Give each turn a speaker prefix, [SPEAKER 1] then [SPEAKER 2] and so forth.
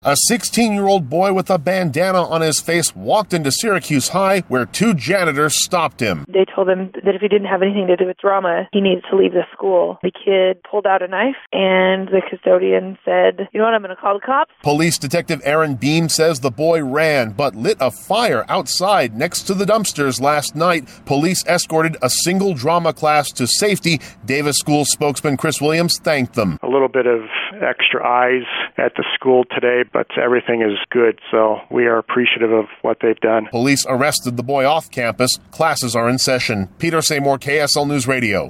[SPEAKER 1] A 16-year-old boy with a bandana on his face walked into Syracuse High, where two janitors stopped him.
[SPEAKER 2] They told him that if he didn't have anything to do with drama, he needed to leave the school. The kid pulled out a knife, and the custodian said, "You know what, I'm going to call the cops."
[SPEAKER 1] Police Detective Aaron Beam says the boy ran, but lit a fire outside next to the dumpsters last night. Police escorted a single drama class to safety. Davis School spokesman Chris Williams thanked them.
[SPEAKER 3] A little bit of extra eyes at the school today, but everything is good, so we are appreciative of what they've done.
[SPEAKER 1] Police arrested the boy off campus. Classes are in session. Peter Seymour, KSL News Radio.